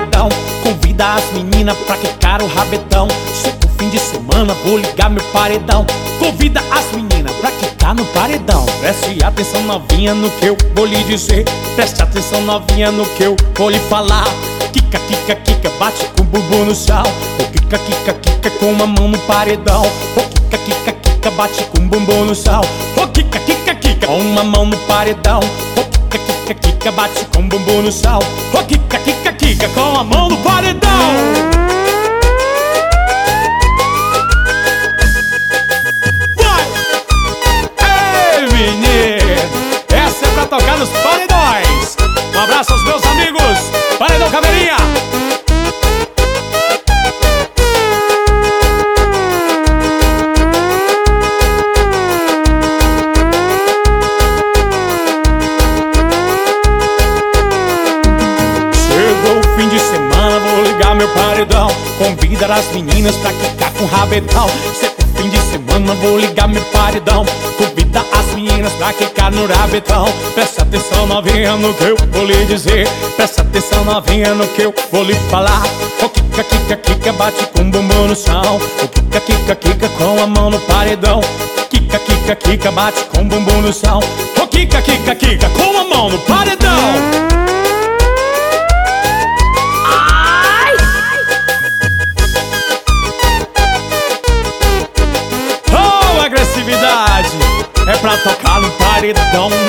paredão. Convida as meninas pra quicar o rabetão. Chega o fim de semana, vou ligar meu paredão. Convida as meninas pra quicar no paredão. Preste atenção novinha no que eu vou lhe dizer. Preste atenção novinha no que eu vou lhe falar. Quica, quica, quica, bate com o bumbum no chão. Ou quica, quica, quica, com uma mão no paredão. Ou quica, quica, quica, bate com o bumbum no chão. Ou quica, quica, quica, com uma mão no paredão. Ou quica, quica, quica, bate com o bumbum no chão. Ou quica, quica, quica, com a mão no paredão. Essa é pra tocar nos paredões. Um abraço aos meus amigos Paredão Caveirinha. Chegou o fim de semana, vou ligar meu paredão. Convida as meninas pra quicar com rabetão. Fim de semana vou ligar meu paredão. Convida as meninas pra quicar no rabetão. Presta atenção novinha no que eu vou lhe dizer. Presta atenção novinha no que eu vou lhe falar. O quica, quica, quica, bate com o bumbum no chão. O quica, quica, quica, com a mão no paredão. Quica, quica, quica, bate com o bumbum no chão. O quica, quica, quica, com a mão no paredão. Agressividade é pra tocar no paredão.